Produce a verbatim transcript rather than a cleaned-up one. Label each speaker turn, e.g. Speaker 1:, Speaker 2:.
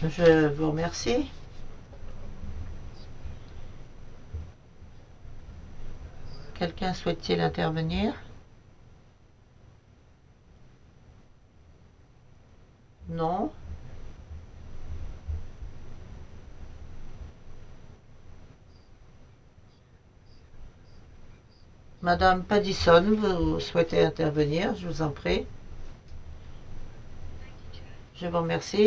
Speaker 1: Je vous remercie. Quelqu'un souhaite-t-il intervenir? Non. Madame Paddison, vous souhaitez intervenir? Je vous en prie. Je vous remercie.